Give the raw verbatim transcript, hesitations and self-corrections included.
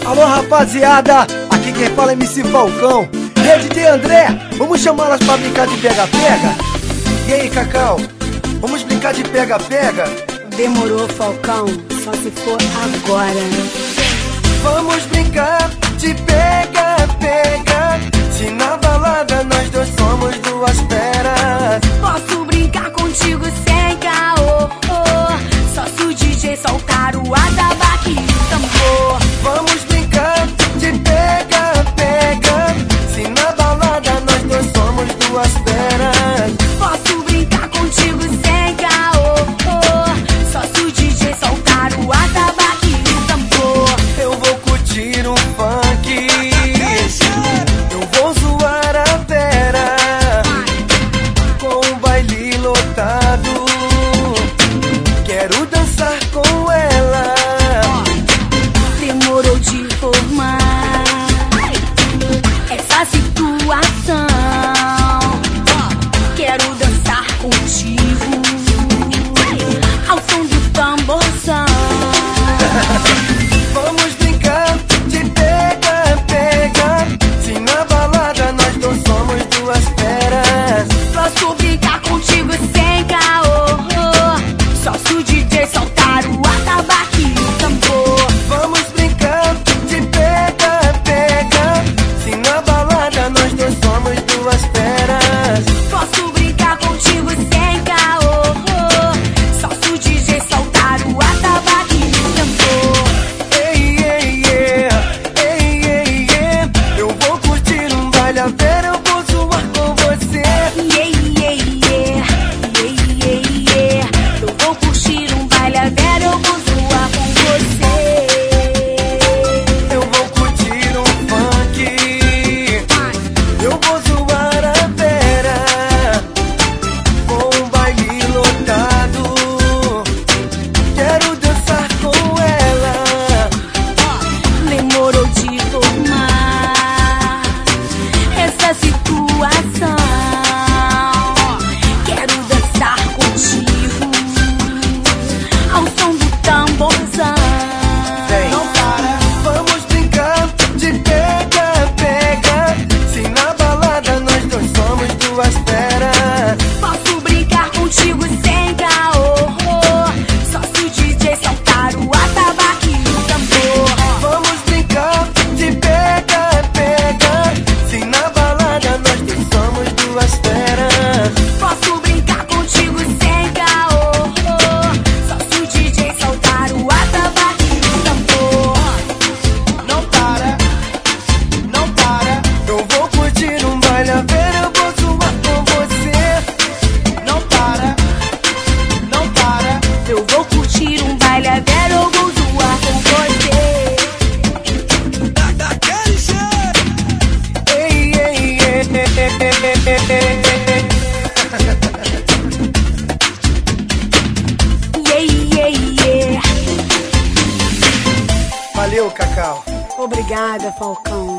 Alô rapaziada, aqui quem fala é M C Falcão. E aí D J André, vamos chamá-las pra brincar de pega-pega? E aí Cacau, vamos brincar de pega-pega? Demorou, Falcão, só se for agora. Vamos brincar de pega-pega. Se na balada nós dois somos duas feras. Posso brincar contigo sem caô, oh. Só se o D J soltar o atabaque e o tambor. Vamos brincar de pega-pega. Se na balada nós dois somos duas feras. Posso brincar contigo sem caô, oh. Só se o D J soltar o atabaque e o tambor. Eu vou curtir um funk, eu vou zoar a fera, com um baile lotado. Quero dançar com ela. Demorou de formar essa situação. Quero dançar contigo ao som do tamborzão. Vamos brincar de pega-pega. Se na balada nós dois somos duas feras. Posso brincar contigo sem caô, só se o D J soltar o atabaque e o tambor. Vamos brincar de pega-pega. Se na balada nós dois somos duas feras. Posso brincar contigo sem caô, só se o D J soltar o atabaque e o tambor. Ei, ei, yeah. Ei, ei, yeah. Eu vou curtir um baile a vera, eu vou zoar com você. Yeah, yeah, yeah. Yeah, yeah, yeah. Eu vou curtir um baile a vera, eu vou zoar com você. Eu vou curtir um funk, eu vou zoar a vera, com um baile lotado. Quero dançar com ela. Demorou de formar essa situação. Quero dançar contigo ao som do tamborzão. Não para. Vamos brincar de pega-pega. Se na balada nós dois somos duas feras. Posso brincar contigo sem caô, só se o D J soltar o atabaque e o tambor. Vamos brincar de pega-pega. Se na balada nós dois somos duas feras. Posso brincar contigo sem caô, só se o D J soltar o atabaque e o tambor. Não para, não para. Eu vou curtir um baile a vera, eu vou zoar com você. Não para, não para. Eu vou curtir um baile a vera, eu vou zoar com você. Daquele jeito. Ei, ei, ei. Yeah, yeah, yeah. Valeu, Cacau. Obrigada, Falcão.